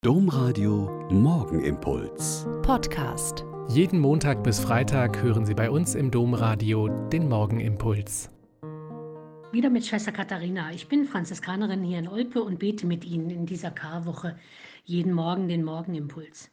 Domradio Morgenimpuls. Podcast. Jeden Montag bis Freitag hören Sie bei uns im Domradio den Morgenimpuls. Wieder mit Schwester Katharina. Ich bin Franziskanerin hier in Olpe und bete mit Ihnen in dieser Karwoche jeden Morgen den Morgenimpuls.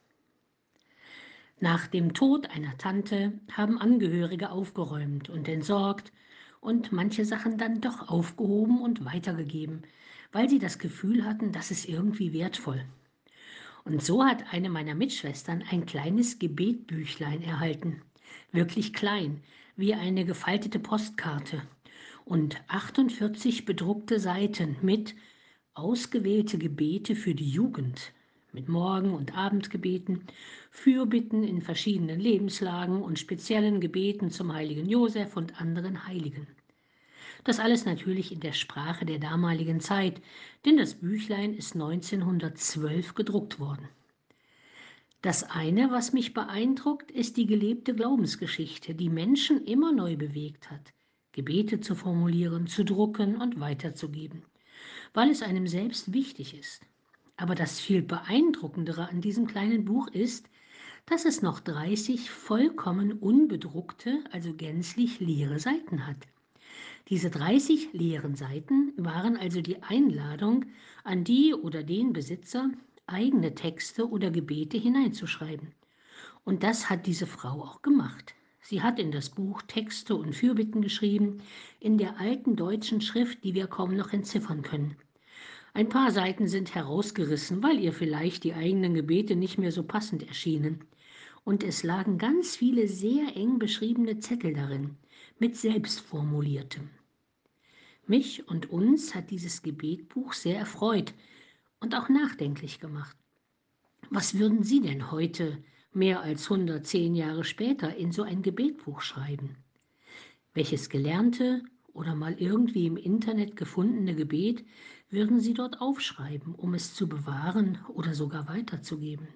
Nach dem Tod einer Tante haben Angehörige aufgeräumt und entsorgt und manche Sachen dann doch aufgehoben und weitergegeben, weil sie das Gefühl hatten, das ist irgendwie wertvoll. Und so hat eine meiner Mitschwestern ein kleines Gebetbüchlein erhalten. Wirklich klein, wie eine gefaltete Postkarte. Und 48 bedruckte Seiten mit ausgewählte Gebete für die Jugend. Mit Morgen- und Abendgebeten, Fürbitten in verschiedenen Lebenslagen und speziellen Gebeten zum heiligen Josef und anderen Heiligen. Das alles natürlich in der Sprache der damaligen Zeit, denn das Büchlein ist 1912 gedruckt worden. Das eine, was mich beeindruckt, ist die gelebte Glaubensgeschichte, die Menschen immer neu bewegt hat, Gebete zu formulieren, zu drucken und weiterzugeben, weil es einem selbst wichtig ist. Aber das viel Beeindruckendere an diesem kleinen Buch ist, dass es noch 30 vollkommen unbedruckte, also gänzlich leere Seiten hat. Diese 30 leeren Seiten waren also die Einladung an die oder den Besitzer, eigene Texte oder Gebete hineinzuschreiben. Und das hat diese Frau auch gemacht. Sie hat in das Buch Texte und Fürbitten geschrieben, in der alten deutschen Schrift, die wir kaum noch entziffern können. Ein paar Seiten sind herausgerissen, weil ihr vielleicht die eigenen Gebete nicht mehr so passend erschienen. Und es lagen ganz viele sehr eng beschriebene Zettel darin, mit selbstformuliertem. Mich und uns hat dieses Gebetbuch sehr erfreut und auch nachdenklich gemacht. Was würden Sie denn heute, mehr als 110 Jahre später, in so ein Gebetbuch schreiben? Welches gelernte oder mal irgendwie im Internet gefundene Gebet würden Sie dort aufschreiben, um es zu bewahren oder sogar weiterzugeben?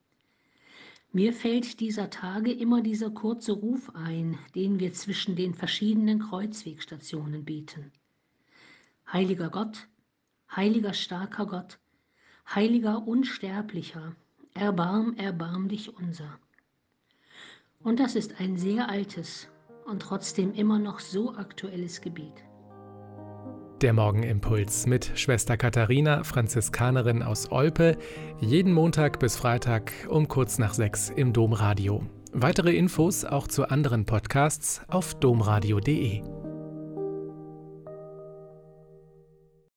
Mir fällt dieser Tage immer dieser kurze Ruf ein, den wir zwischen den verschiedenen Kreuzwegstationen beten. Heiliger Gott, heiliger starker Gott, heiliger Unsterblicher, erbarm dich unser. Und das ist ein sehr altes und trotzdem immer noch so aktuelles Gebet. Der Morgenimpuls mit Schwester Katharina, Franziskanerin aus Olpe, jeden Montag bis Freitag um kurz nach 6 im Domradio. Weitere Infos auch zu anderen Podcasts auf domradio.de.